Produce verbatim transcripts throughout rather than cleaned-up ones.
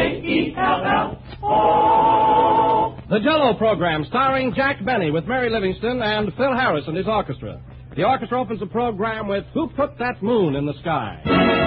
J E L L O. The Jell-O program, starring Jack Benny with Mary Livingston and Phil Harris and his orchestra. The orchestra opens the program with Who Put That Moon in the Sky?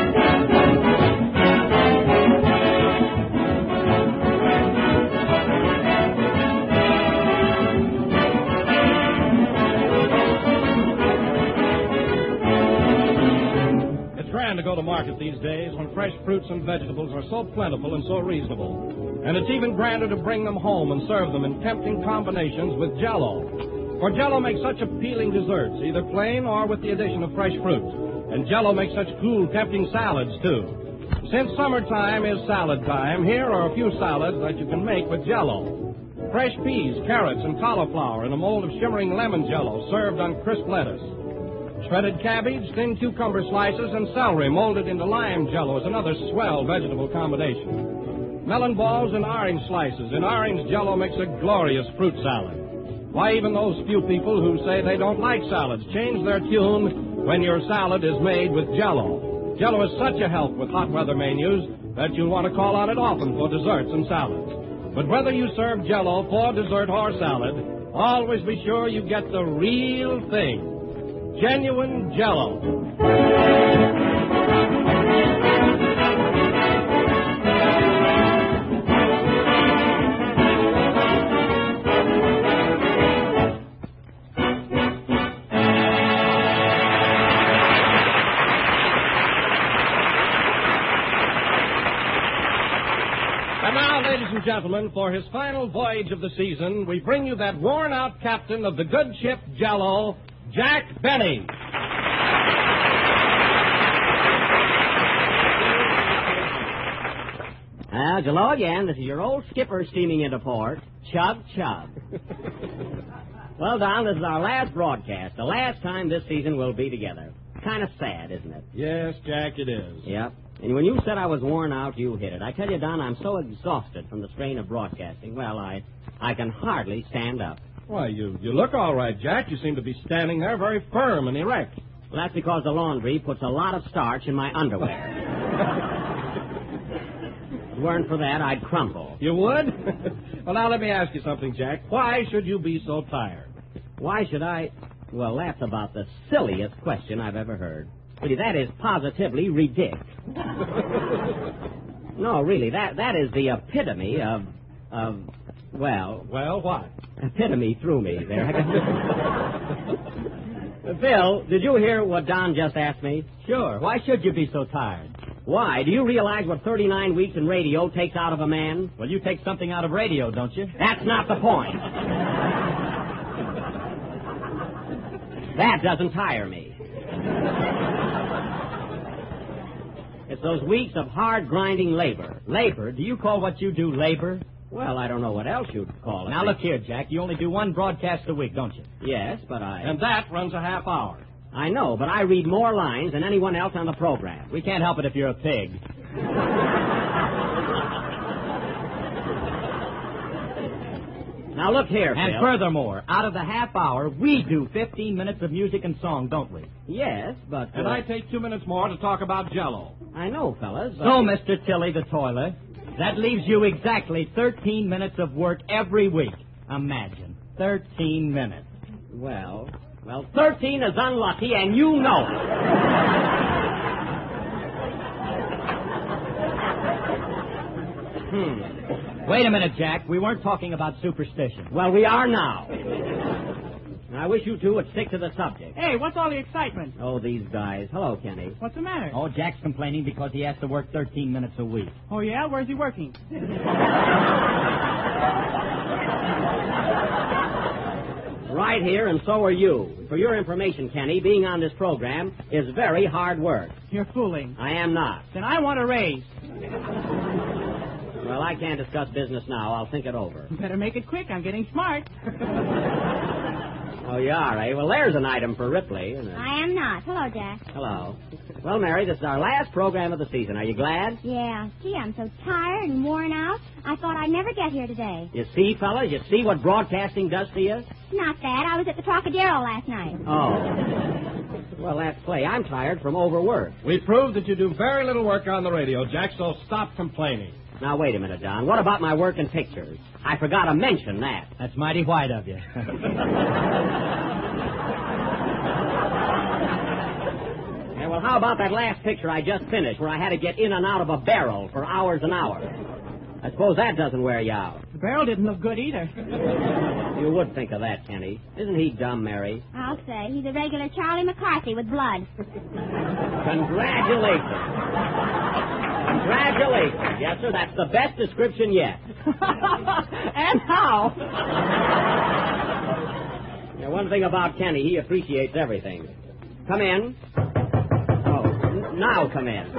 It's grand to go to market these days when fresh fruits and vegetables are so plentiful and so reasonable. And it's even grander to bring them home and serve them in tempting combinations with Jell-O. For Jell-O makes such appealing desserts, either plain or with the addition of fresh fruit. And Jell-O makes such cool, tempting salads, too. Since summertime is salad time, here are a few salads that you can make with Jell-O. Fresh peas, carrots, and cauliflower in a mold of shimmering lemon Jell-O served on crisp lettuce. Shredded cabbage, thin cucumber slices, and celery molded into lime Jell-O is another swell vegetable combination. Melon balls and orange slices in orange Jell-O makes a glorious fruit salad. Why, even those few people who say they don't like salads change their tune when your salad is made with Jell-O. Jell-O is such a help with hot weather menus that you'll want to call on it often for desserts and salads. But whether you serve Jell-O for dessert or salad, always be sure you get the real thing. Genuine Jell-O. Gentlemen, for his final voyage of the season, we bring you that worn-out captain of the good ship Jell-O, Jack Benny. Ah, hello again. This is your old skipper steaming into port. Chug, chug. Well, Don, this is our last broadcast. The last time this season we'll be together. Kind of sad, isn't it? Yes, Jack, it is. Yep. And when you said I was worn out, you hit it. I tell you, Don, I'm so exhausted from the strain of broadcasting. Well, I I can hardly stand up. Why, you, you look all right, Jack. You seem to be standing there very firm and erect. Well, that's because the laundry puts a lot of starch in my underwear. If it weren't for that, I'd crumple. You would? Well, now let me ask you something, Jack. Why should you be so tired? Why should I? Well, that's about the silliest question I've ever heard. Really, that is positively ridiculous. No, really, that that is the epitome of, of, well... Well, what? Epitome threw me there. Phil, did you hear what Don just asked me? Sure. Why should you be so tired? Why? Do you realize what thirty-nine weeks in radio takes out of a man? Well, you take something out of radio, don't you? That's not the point. That doesn't tire me. It's those weeks of hard, grinding labor. Labor? Do you call what you do labor? Well, I don't know what else you'd call it. Now, look here, Jack. You only do one broadcast a week, don't you? Yes, but I... And that runs a half hour. I know, but I read more lines than anyone else on the program. We can't help it if you're a pig. Now, look here, And Phil. furthermore, out of the half hour, we do fifteen minutes of music and song, don't we? Yes, but... And uh, I take two minutes more to talk about Jell-O. I know, fellas. But... So, Mister Tilly the toiler, that leaves you exactly thirteen minutes of work every week. Imagine. thirteen minutes. Well, well, thirteen is unlucky, and you know it. Hmm. Wait a minute, Jack. We weren't talking about superstition. Well, we are now. I wish you two would stick to the subject. Hey, what's all the excitement? Oh, these guys. Hello, Kenny. What's the matter? Oh, Jack's complaining because he has to work thirteen minutes a week. Oh, yeah? Where's he working? Right here, and so are you. For your information, Kenny, being on this program is very hard work. You're fooling. I am not. Then I want a raise. Well, I can't discuss business now. I'll think it over. You better make it quick. I'm getting smart. Oh, you are, eh? Well, there's an item for Ripley. Isn't it? I am not. Hello, Jack. Hello. Well, Mary, this is our last program of the season. Are you glad? Yeah. Gee, I'm so tired and worn out. I thought I'd never get here today. You see, fellas? You see what broadcasting does to you? Not that. I was at the Trocadero last night. Oh. Well, that's play. I'm tired from overwork. We proved that you do very little work on the radio, Jack, so stop complaining. Now, wait a minute, Don. What about my work in pictures? I forgot to mention that. That's mighty white of you. Yeah, well, how about that last picture I just finished where I had to get in and out of a barrel for hours and hours? I suppose that doesn't wear you out. The barrel didn't look good either. You would think of that, Kenny. Isn't he dumb, Mary? I'll say. He's a regular Charlie McCarthy with blood. Congratulations. Congratulations. Yes, sir, that's the best description yet. And how? Yeah, one thing about Kenny, he appreciates everything. Come in. Oh, n- now come in.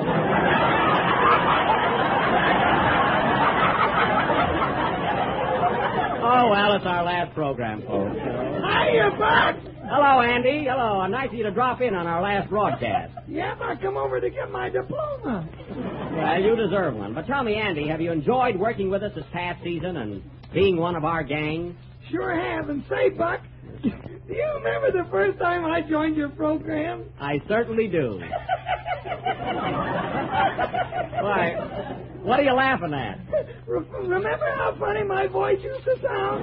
Oh, well, it's our last program, folks. Hiya, Buck. Hello, Andy. Hello. Nice of you to drop in on our last broadcast. Yep, I come over to get my diploma. Well, you deserve one. But tell me, Andy, have you enjoyed working with us this past season and being one of our gang? Sure have. And say, Buck, do you remember the first time I joined your program? I certainly do. Why, what are you laughing at? Re- remember how funny my voice used to sound?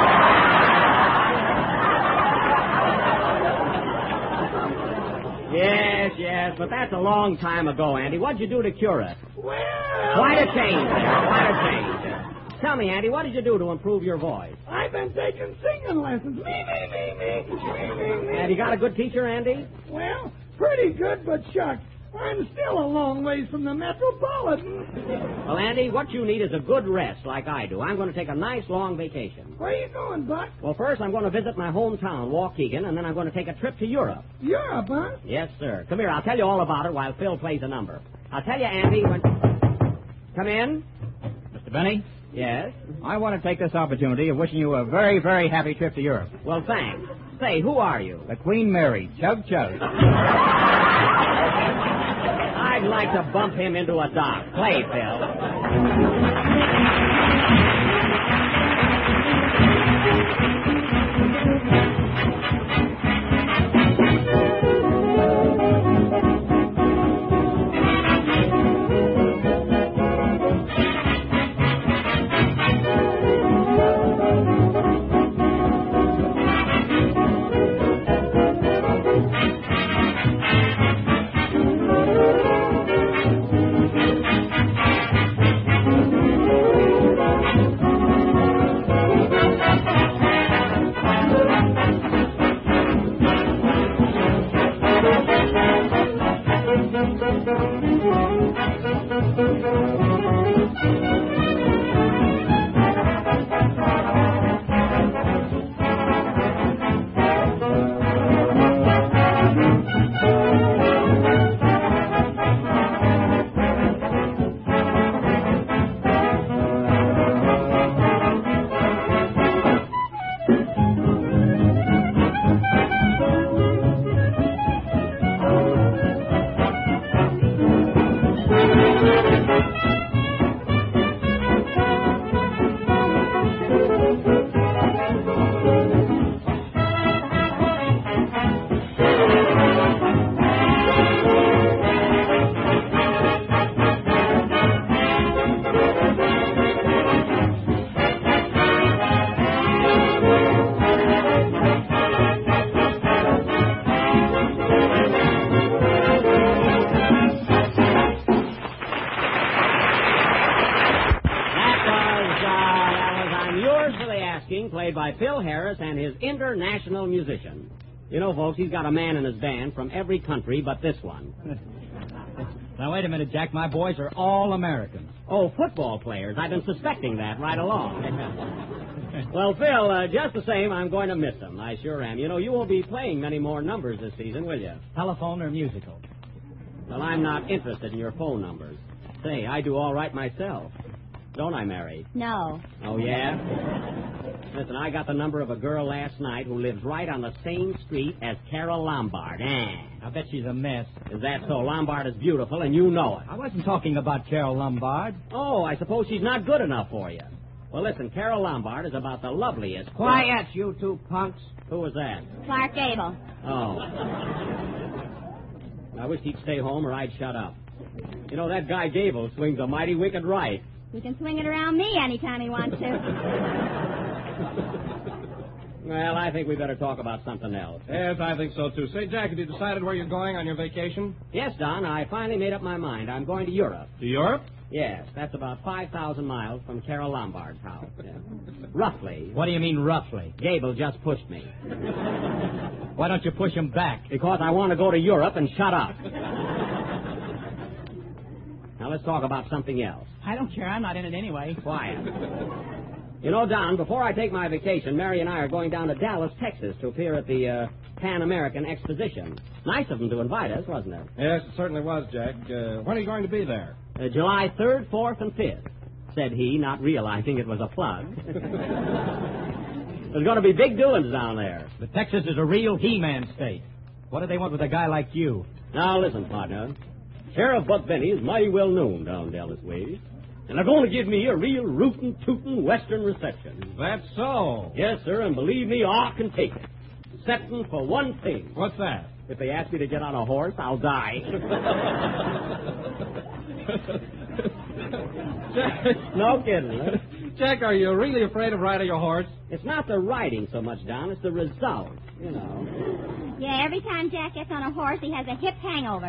Yes, yes, but that's a long time ago, Andy. What'd you do to cure it? Well... Quite a change there, quite a change. Tell me, Andy, what did you do to improve your voice? I've been taking singing lessons. Me, me, me, me, me, me, me. Have you got a good teacher, Andy? Well, pretty good, but shucks, I'm still a long ways from the Metropolitan. Well, Andy, what you need is a good rest like I do. I'm going to take a nice long vacation. Where are you going, Buck? Well, first I'm going to visit my hometown, Waukegan, and then I'm going to take a trip to Europe. Europe, huh? Yes, sir. Come here, I'll tell you all about it while Phil plays a number. I'll tell you, Andy, when... Come in. Mister Benny, Yes? I want to take this opportunity of wishing you a very, very happy trip to Europe. Well, thanks. Say, who are you? The Queen Mary. Chug, chug. I'd like to bump him into a dock. Play, Phil. Played by Phil Harris and his international musician. You know, folks, he's got a man in his band from every country but this one. Now, wait a minute, Jack. My boys are all Americans. Oh, football players. I've been suspecting that right along. Well, Phil, uh, just the same, I'm going to miss him. I sure am. You know, you won't be playing many more numbers this season, will you? Telephone or musical? Well, I'm not interested in your phone numbers. Say, I do all right myself. Don't I, Mary? No. Oh, yeah? Listen, I got the number of a girl last night who lives right on the same street as Carol Lombard. Eh. I bet she's a mess. Is that so? Lombard is beautiful, and you know it. I wasn't talking about Carol Lombard. Oh, I suppose she's not good enough for you. Well, listen, Carol Lombard is about the loveliest... Quiet, you two punks. Who was that? Clark Gable. Oh. I wish he'd stay home or I'd shut up. You know, that guy Gable swings a mighty wicked right. He can swing it around me anytime he wants to. Well, I think we better talk about something else. Yes, I think so, too. Say, Jack, have you decided where you're going on your vacation? Yes, Don, I finally made up my mind. I'm going to Europe. To Europe? Yes, that's about five thousand miles from Carol Lombard's house. Yeah. Roughly. What do you mean, roughly? Gable just pushed me. Why don't you push him back? Because I want to go to Europe and shut up. Now, let's talk about something else. I don't care. I'm not in it anyway. Quiet. You know, Don, before I take my vacation, Mary and I are going down to Dallas, Texas to appear at the uh, Pan American Exposition. Nice of them to invite us, wasn't it? Yes, it certainly was, Jack. Uh, when are you going to be there? Uh, July third, fourth, and fifth, said he, not realizing it was a plug. There's going to be big doings down there. But Texas is a real He-Man state. What do they want with a guy like you? Now, listen, partner. Sheriff Buck Benny is mighty well known down Dallas ways. And they're going to give me a real rootin', tootin' Western reception. That's so. Yes, sir, and believe me, I can take it. Excepting for one thing. What's that? If they ask me to get on a horse, I'll die. Jack, No kidding, huh? Jack, are you really afraid of riding a horse? It's not the riding so much, Don. It's the result, you know. Yeah, every time Jack gets on a horse, he has a hip hangover.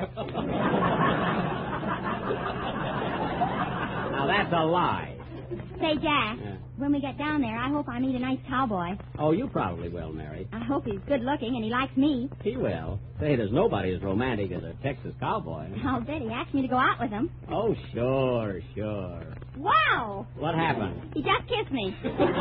Now, that's a lie. Say, Jack, Yeah. when we get down there, I hope I meet a nice cowboy. Oh, you probably will, Mary. I hope he's good looking and he likes me. He will. Say, there's nobody as romantic as a Texas cowboy. I'll bet he asked me to go out with him. Oh, sure, sure. Wow! What happened? He just kissed me.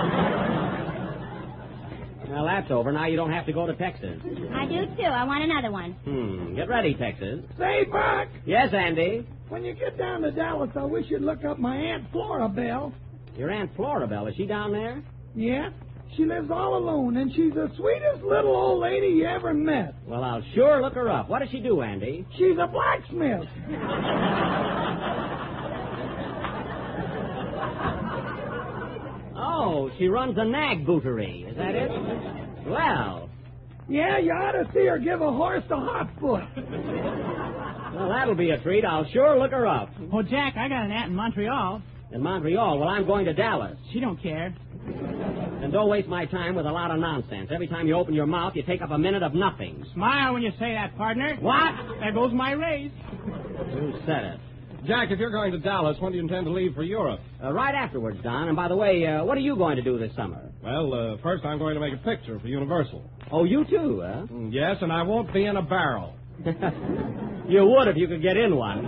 Well, that's over. Now you don't have to go to Texas. I do, too. I want another one. Hmm. Get ready, Texas. Say, Buck, Yes, Andy? when you get down to Dallas, I wish you'd look up my Aunt Flora Bell. Your Aunt Florabelle, is she down there? Yeah, she lives all alone, and she's the sweetest little old lady you ever met. Well, I'll sure look her up. What does she do, Andy? She's a blacksmith. Oh, she runs a nag bootery. Is that it? Well, Yeah, you ought to see her give a horse a hot foot. well, that'll be a treat. I'll sure look her up. Oh, Jack, I got an aunt in Montreal. In Montreal, well, I'm going to Dallas. She don't care. And don't waste my time with a lot of nonsense. Every time you open your mouth, you take up a minute of nothing. Smile when you say that, partner. What? There goes my raise. Who said it? Jack, if you're going to Dallas, when do you intend to leave for Europe? Uh, right afterwards, Don. And by the way, uh, what are you going to do this summer? Well, uh, first I'm going to make a picture for Universal. Oh, you too, huh? Mm, Yes, and I won't be in a barrel. You would if you could get in one.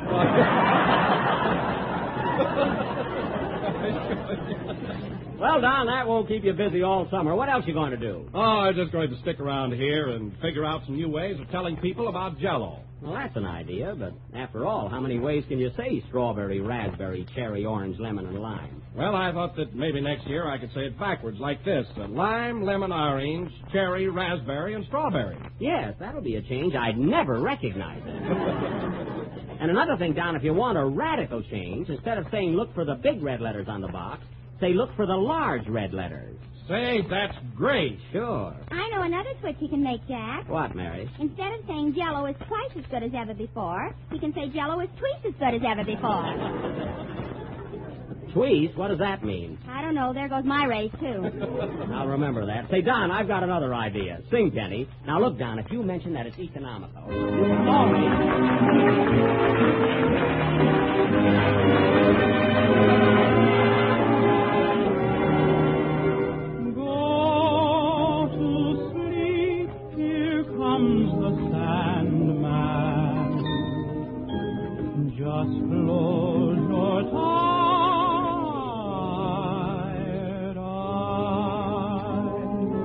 Well, Don, that won't keep you busy all summer. What else you going to do? Oh, I'm just going to stick around here and figure out some new ways of telling people about Jell-O. Well, that's an idea, but after all, how many ways can you say strawberry, raspberry, cherry, orange, lemon, and lime? Well, I thought that maybe next year I could say it backwards, like this. Uh, lime, lemon, orange, cherry, raspberry, and strawberry. Yes, that'll be a change I'd never recognize it. And another thing, Don, if you want a radical change, instead of saying look for the big red letters on the box, say look for the large red letters. Say, that's great. Sure. I know another switch he can make, Jack. What, Mary? Instead of saying Jell-O is twice as good as ever before, he can say Jell-O is twice as good as ever before. Tweez? What does that mean? I don't know. There goes my raise, too. I'll remember that. Say, Don, I've got another idea. Sing, Penny. Now, look, Don, if you mention that it's economical. All Go to sleep, here comes the Sandman. Just close your tired eyes.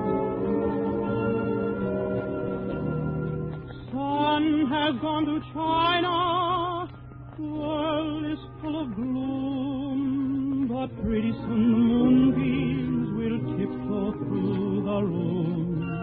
Sun has gone to China, world is full of gloom, but pretty soon the moonbeams will tiptoe through the room.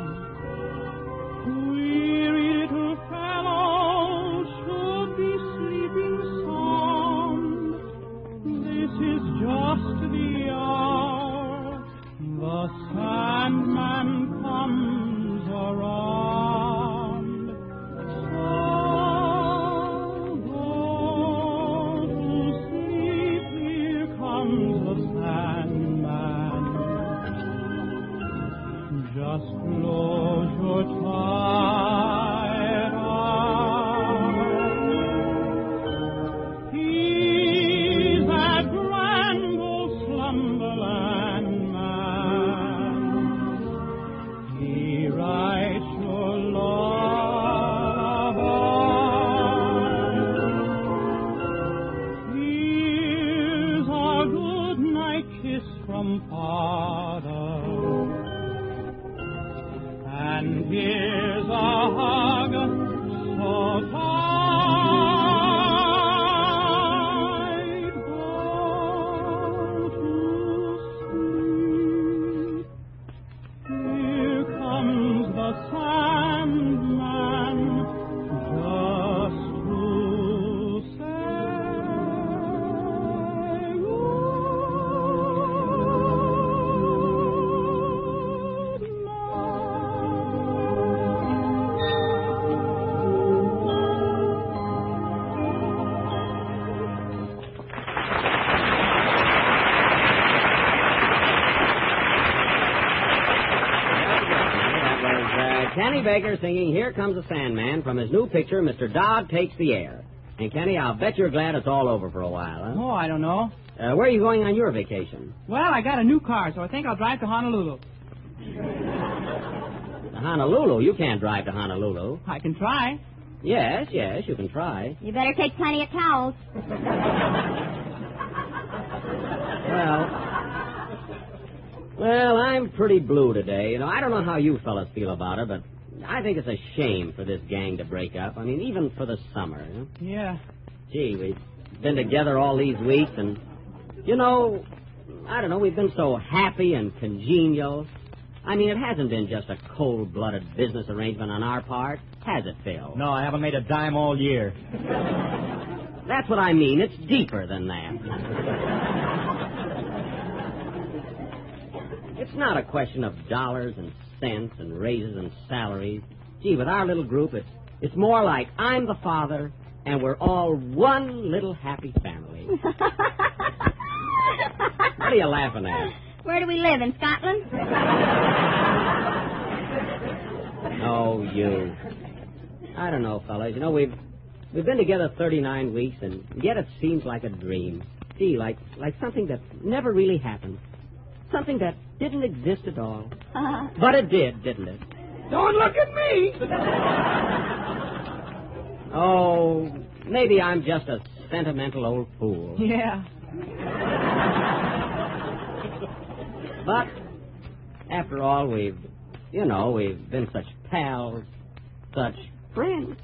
Weary little fellow should be sleeping sound. This is just the hour the Sandman comes around. So go to sleep, here comes from Father. And here's a hug so tight, won't you sleep? Here comes the Sandman, just to say Kenny Baker singing Here Comes the Sandman from his new picture, Mister Dodd Takes the Air. And, Kenny, I'll bet you're glad it's all over for a while, huh? Oh, I don't know. Uh, where are you going on your vacation? Well, I got a new car, so I think I'll drive to Honolulu. To Honolulu? You can't drive to Honolulu. I can try. Yes, yes, you can try. You better take plenty of towels. Well... Well, I'm pretty blue today. You know, I don't know how you fellas feel about it, but I think it's a shame for this gang to break up. I mean, even for the summer. You know? Yeah. Gee, we've been together all these weeks, and, you know, I don't know, we've been so happy and congenial. I mean, it hasn't been just a cold-blooded business arrangement on our part, has it, Phil? No, I haven't made a dime all year. That's what I mean. It's deeper than that. It's not a question of dollars and cents and raises and salaries. Gee, with our little group, it's, it's more like I'm the father, and we're all one little happy family. What are you laughing at? Where do we live, in Scotland? Oh, you. I don't know, fellas. You know, we've we've been together thirty-nine weeks, and yet it seems like a dream. Gee, like like something that never really happened. Something that didn't exist at all. Uh, But it did, didn't it? Don't look at me. Oh, maybe I'm just a sentimental old fool. Yeah. But, after all, we've, you know, we've been such pals, such friends.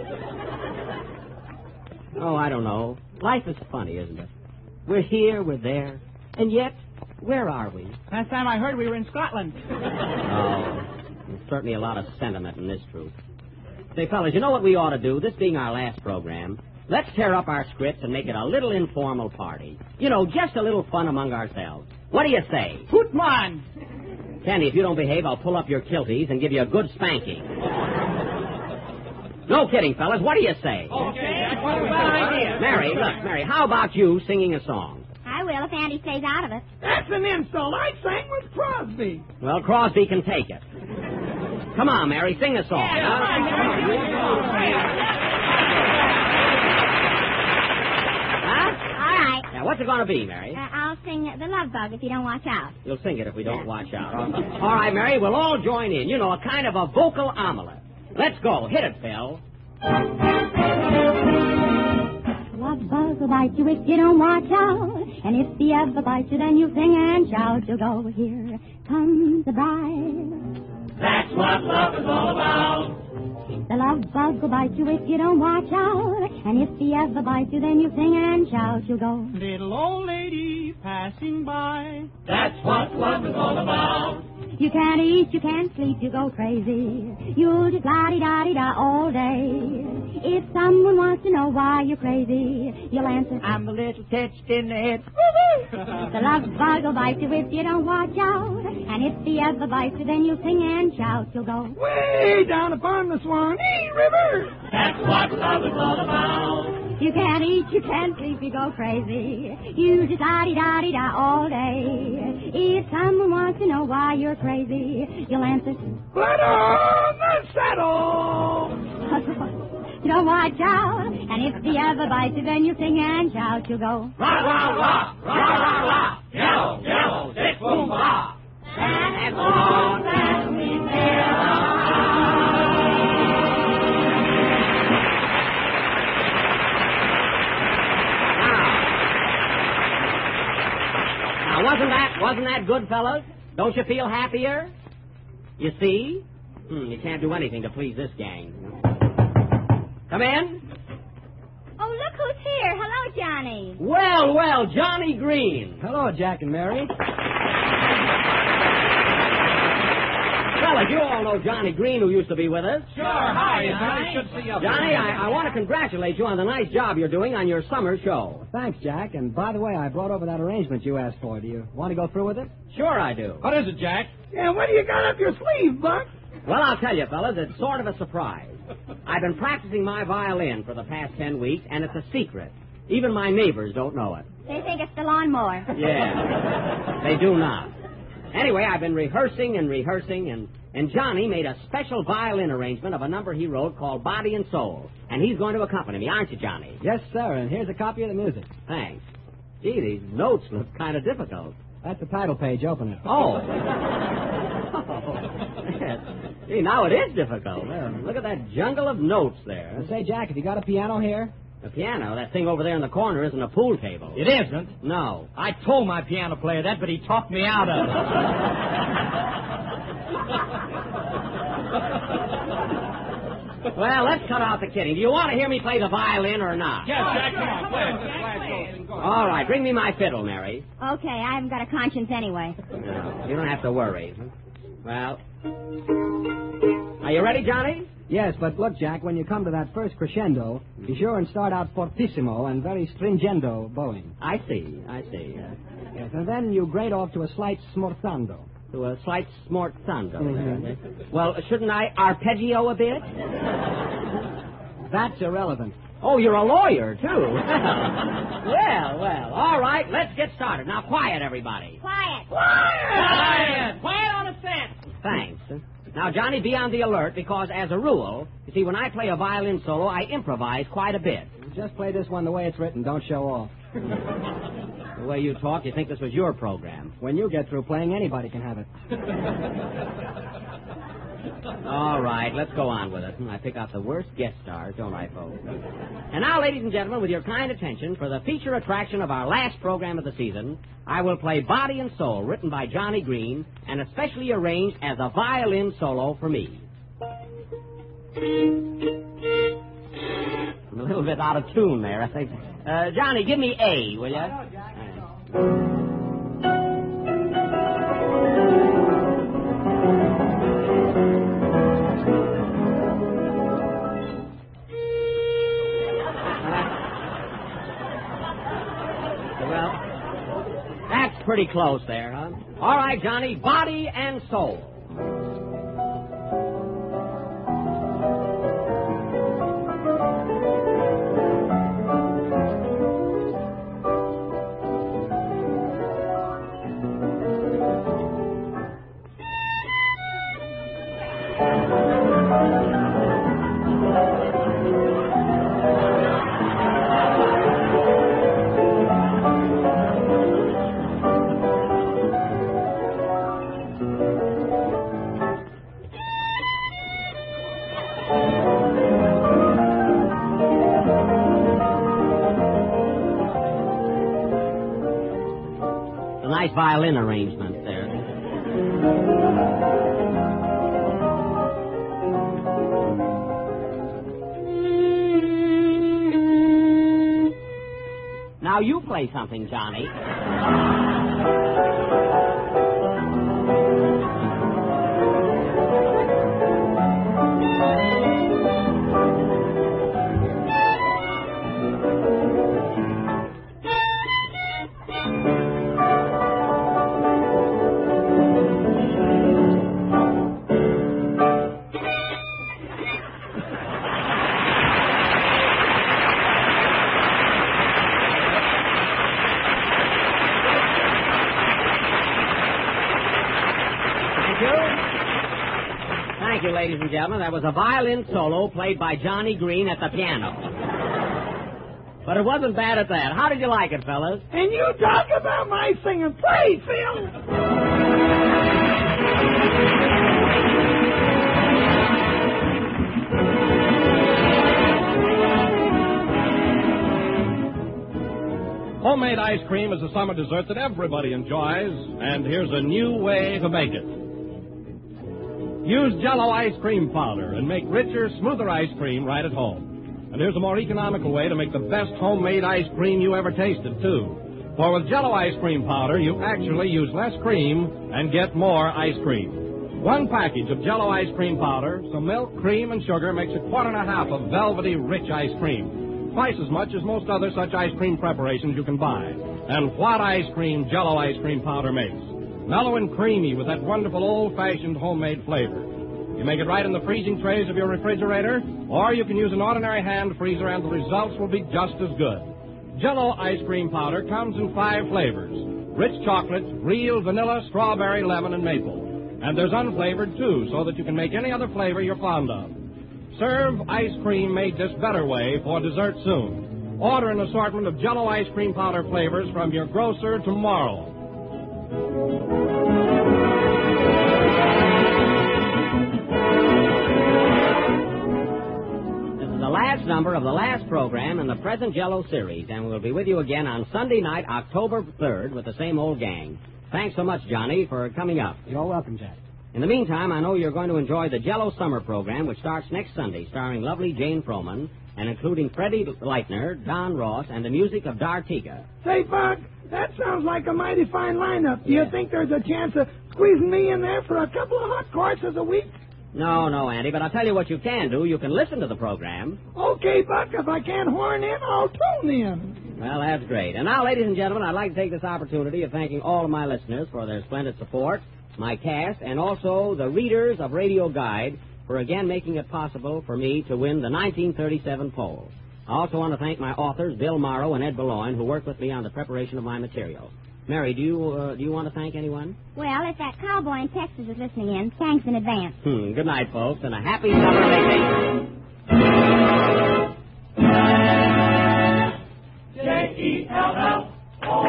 Oh, I don't know. Life is funny, isn't it? We're here, we're there, and yet, where are we? Last time I heard we were in Scotland. Oh, there's certainly a lot of sentiment in this truth. Say, fellas, you know what we ought to do, this being our last program? Let's tear up our scripts and make it a little informal party. You know, just a little fun among ourselves. What do you say? Hootman! Kenny, if you don't behave, I'll pull up your kilties and give you a good spanking. No kidding, fellas. What do you say? Okay, that's a good idea. Mary, look, Mary, how about you singing a song? I will if Andy stays out of it. That's an insult. I sang with Crosby. Well, Crosby can take it. Come on, Mary, sing a song. Yeah, come on, Mary. Huh? All right. Now, what's it going to be, Mary? Uh, I'll sing The Love Bug if you don't watch out. You'll sing it if we don't watch out. All right, Mary, we'll all join in. You know, a kind of a vocal omelet. Let's go. Hit it, Phil. Love bug will bite you if you don't watch out. And if he ever bites you, then you sing and shout. You'll go, here comes the bride. That's what love is all about. The love bug will bite you if you don't watch out. And if he ever bites you, then you sing and shout. You'll go, Little old lady passing by. That's what love is all about. you can't eat, you can't sleep, you go crazy. You'll just la-di-da-di-da all day. If someone wants to know why you're crazy, you'll answer, I'm a little touched in the head. the love bug will bite you if you don't watch out. And if he ever bites you, then you'll sing and shout. You'll go, Way down upon the Swanee River. That's what love is all about. you can't eat, you can't sleep, you go crazy. You just la-di-da-di-da all day. If someone wants to know why you're crazy, you'll answer, Blood on the saddle. you don't watch out. And if he ever bites you, then you sing and shout. You'll go, Rah, rah, rah, rah, rah, rah. Yellow, yellow, dick, boom, rah. as long as we Now, wasn't that wasn't that good, fellas? Don't you feel happier? You see? Hmm, you can't do anything to please this gang. Come in. Oh, look who's here. Hello, Johnny. Well, well, Johnny Green. Hello, Jack and Mary. Fellas, you all know Johnny Green, who used to be with us. Sure, hi, Johnny. Good to see you. Johnny, I, I want to congratulate you on the nice job you're doing on your summer show. Thanks, Jack. And by the way, I brought over that arrangement you asked for. Do you want to go through with it? Sure I do. What is it, Jack? Yeah, what do you got up your sleeve, Buck? Well, I'll tell you, fellas, it's sort of a surprise. I've been practicing my violin for the past ten weeks, and it's a secret. Even my neighbors don't know it. They think it's the lawnmower. Yeah, they do not. Anyway, I've been rehearsing and rehearsing, and, and Johnny made a special violin arrangement of a number he wrote called Body and Soul. And he's going to accompany me, aren't you, Johnny? Yes, sir. And here's a copy of the music. Thanks. Gee, these notes look kind of difficult. That's the title page. Open it. Oh. Gee, now it is difficult. Well, look at that jungle of notes there. And say, Jack, have you got a piano here? The piano, that thing over there in the corner, isn't a pool table. It isn't. No. I told my piano player that, but he talked me out of it. Well, let's cut out the kidding. Do you want to hear me play the violin or not? Yes, Jack, come on, play it. All right, bring me my fiddle, Mary. Okay, I haven't got a conscience anyway. No, you don't have to worry. Well, are you ready, Johnny? Yes, but look, Jack, when you come to that first crescendo, be sure and start out fortissimo and very stringendo bowing. I see, I see. Uh, Yes, and then you grade off to a slight smorzando. to a slight smorzando. Mhm. Well, shouldn't I arpeggio a bit? That's irrelevant. Oh, you're a lawyer, too. well, well. All right, let's get started. Now, quiet, everybody. Quiet. Quiet! Quiet on the set! Thanks. Now, Johnny, be on the alert, because as a rule, you see, when I play a violin solo, I improvise quite a bit. Just play this one the way it's written. Don't show off. The way you talk, you think this was your program. When you get through playing, anybody can have it. All right, let's go on with it. I pick out the worst guest stars, don't I, folks? And now, ladies and gentlemen, with your kind attention, for the feature attraction of our last program of the season, I will play Body and Soul, written by Johnny Green, and especially arranged as a violin solo for me. I'm a little bit out of tune there, I think. Uh, Johnny, give me A, will you? Well, that's pretty close there, huh? All right, Johnny, Body and Soul. Nice violin arrangement there. Now you play something, Johnny. Thank you, ladies and gentlemen. That was a violin solo played by Johnny Green at the piano. But it wasn't bad at that. How did you like it, fellas? And you talk about my singing. Play, Phil! Homemade ice cream is a summer dessert that everybody enjoys, and here's a new way to make it. Use Jell-O ice cream powder and make richer, smoother ice cream right at home. And here's a more economical way to make the best homemade ice cream you ever tasted, too. For with Jell-O ice cream powder, you actually use less cream and get more ice cream. One package of Jell-O ice cream powder, some milk, cream, and sugar makes a quart and a half of velvety, rich ice cream. Twice as much as most other such ice cream preparations you can buy. And what ice cream Jell-O ice cream powder makes? Mellow and creamy with that wonderful old-fashioned homemade flavor. You make it right in the freezing trays of your refrigerator, or you can use an ordinary hand freezer and the results will be just as good. Jell-O ice cream powder comes in five flavors: rich chocolate, real vanilla, strawberry, lemon, and maple. And there's unflavored, too, so that you can make any other flavor you're fond of. Serve ice cream made this better way for dessert soon. Order an assortment of Jell-O ice cream powder flavors from your grocer tomorrow. This is the last number of the last program in the present Jell-O series, and we'll be with you again on Sunday night, October third, with the same old gang. Thanks so much, Johnny, for coming up. You're welcome, Jack. In the meantime, I know you're going to enjoy the Jell-O summer program, which starts next Sunday, starring lovely Jane Froman, and including Freddie Leitner, Don Ross, and the music of Dartiga. Say, Buck, that sounds like a mighty fine lineup. Do Yeah. you think there's a chance of squeezing me in there for a couple of hot courses a week? No, no, Andy, but I'll tell you what you can do. You can listen to the program. Okay, Buck, if I can't horn in, I'll tune in. Well, that's great. And now, ladies and gentlemen, I'd like to take this opportunity of thanking all of my listeners for their splendid support, my cast, and also the readers of Radio Guide for again making it possible for me to win the nineteen thirty-seven poll. I also want to thank my authors, Bill Morrow and Ed Beloin, who worked with me on the preparation of my material. Mary, do you uh, do you want to thank anyone? Well, if that cowboy in Texas is listening in, thanks in advance. Hmm, good night, folks, and a happy summer vacation. J E L L O.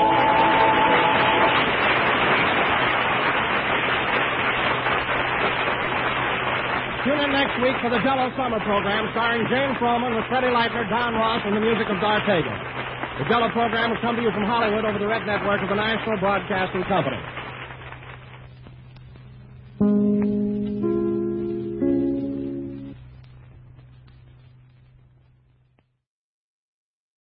Tune in next week for the Jell-O summer program starring Jane Froman with Freddie Leitner, Don Ross, and the music of Dartiga. The Jell-O program will come to you from Hollywood over the Red Network of the National Broadcasting Company.